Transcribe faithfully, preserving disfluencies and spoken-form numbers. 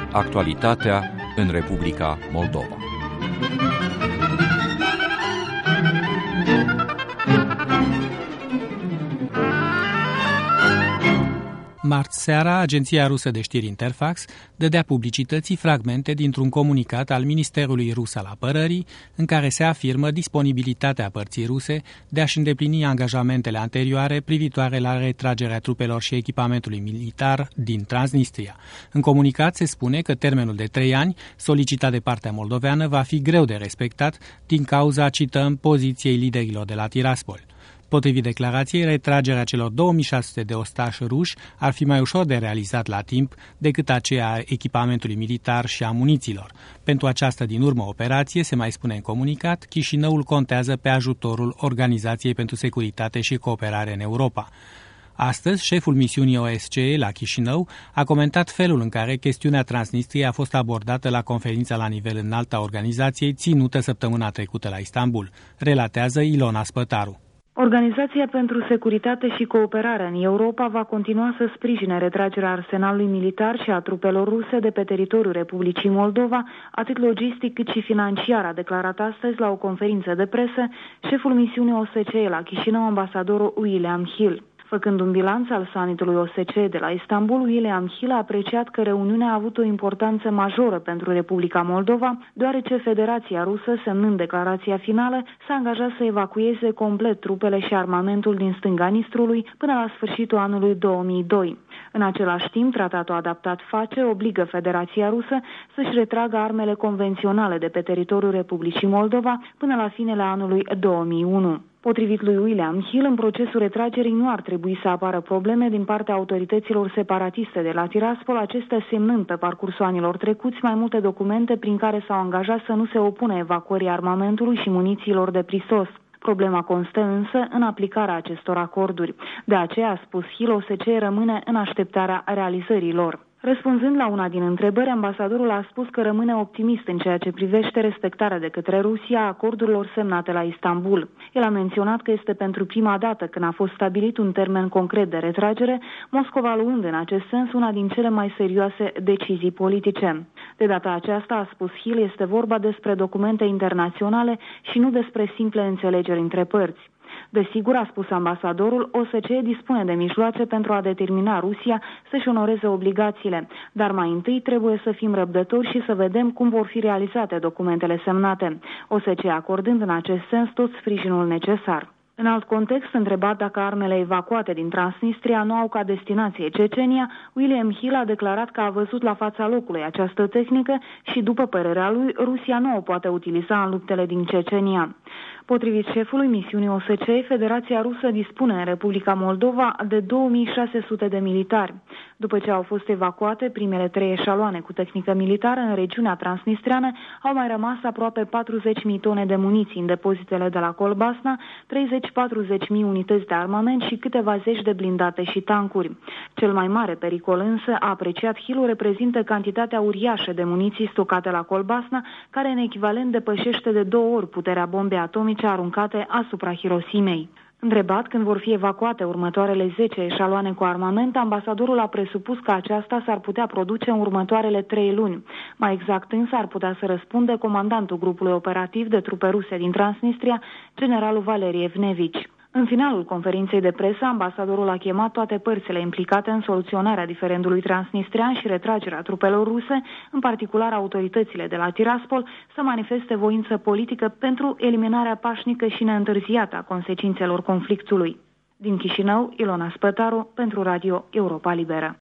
Actualitatea în Republica Moldova. Marți seara, agenția rusă de știri Interfax dădea publicității fragmente dintr-un comunicat al Ministerului Rus al Apărării, în care se afirmă disponibilitatea părții ruse de a-și îndeplini angajamentele anterioare privitoare la retragerea trupelor și echipamentului militar din Transnistria. În comunicat se spune că termenul de trei ani, solicitat de partea moldoveană, va fi greu de respectat din cauza, cităm, poziției liderilor de la Tiraspol. Potrivit declarației, retragerea celor două mii șase sute de ostași ruși ar fi mai ușor de realizat la timp decât aceea a echipamentului militar și a muniților. Pentru această din urmă operație, se mai spune în comunicat, Chișinăul contează pe ajutorul Organizației pentru Securitate și Cooperare în Europa. Astăzi, șeful misiunii O S C E la Chișinău a comentat felul în care chestiunea Transnistriei a fost abordată la conferința la nivel înalt a organizației ținută săptămâna trecută la Istanbul, relatează Ilona Spătaru. Organizația pentru Securitate și Cooperare în Europa va continua să sprijine retragerea arsenalului militar și a trupelor ruse de pe teritoriul Republicii Moldova, atât logistic cât și financiar, a declarat astăzi la o conferință de presă șeful misiunii O S C E la Chișinău, ambasadorul William Hill. Făcând un bilanț al summitului O S C E de la Istanbul, William Hill a apreciat că reuniunea a avut o importanță majoră pentru Republica Moldova, deoarece Federația Rusă, semnând declarația finală, s-a angajat să evacueze complet trupele și armamentul din stânga Nistrului până la sfârșitul anului două mii doi. În același timp, tratatul adaptat FACE obligă Federația Rusă să-și retragă armele convenționale de pe teritoriul Republicii Moldova până la finele anului două mii unu. Potrivit lui William Hill, în procesul retragerii nu ar trebui să apară probleme din partea autorităților separatiste de la Tiraspol, acestea semnând pe parcursul anilor trecuți mai multe documente prin care s-au angajat să nu se opună evacuării armamentului și munițiilor de prisos. Problema constă însă în aplicarea acestor acorduri. De aceea, a spus Hill, O S C E rămâne în așteptarea realizării lor. Răspunzând la una din întrebări, ambasadorul a spus că rămâne optimist în ceea ce privește respectarea de către Rusia a acordurilor semnate la Istanbul. El a menționat că este pentru prima dată când a fost stabilit un termen concret de retragere, Moscova luând în acest sens una din cele mai serioase decizii politice. De data aceasta, a spus Hill, este vorba despre documente internaționale și nu despre simple înțelegeri între părți. Desigur, a spus ambasadorul, O S C E dispune de mijloace pentru a determina Rusia să-și onoreze obligațiile, dar mai întâi trebuie să fim răbdători și să vedem cum vor fi realizate documentele semnate, O S C E acordând în acest sens tot sprijinul necesar. În alt context, întrebat dacă armele evacuate din Transnistria nu au ca destinație Cecenia, William Hill a declarat că a văzut la fața locului această tehnică și, după părerea lui, Rusia nu o poate utiliza în luptele din Cecenia. Potrivit șefului misiunii O S C E, Federația Rusă dispune în Republica Moldova de două mii șase sute de militari. După ce au fost evacuate primele trei eșaloane cu tehnică militară în regiunea transnistreană, au mai rămas aproape patruzeci de mii tone de muniții în depozitele de la Colbasna, treizeci patruzeci de mii unități de armament și câteva zeci de blindate și tancuri. Cel mai mare pericol însă, a apreciat Hill, reprezintă cantitatea uriașă de muniții stocate la Colbasna, care în echivalent depășește de două ori puterea bombei atomice aruncate asupra Hirosimei. Întrebat când vor fi evacuate următoarele zece eșaloane cu armament, ambasadorul a presupus că aceasta s-ar putea produce în următoarele trei luni. Mai exact însă ar putea să răspundă comandantul grupului operativ de trupe ruse din Transnistria, generalul Valerii Evnevici. În finalul conferinței de presă, ambasadorul a chemat toate părțile implicate în soluționarea diferendului transnistrian și retragerea trupelor ruse, în particular autoritățile de la Tiraspol, să manifeste voință politică pentru eliminarea pașnică și neîntârziată a consecințelor conflictului. Din Chișinău, Ilona Spătaru, pentru Radio Europa Liberă.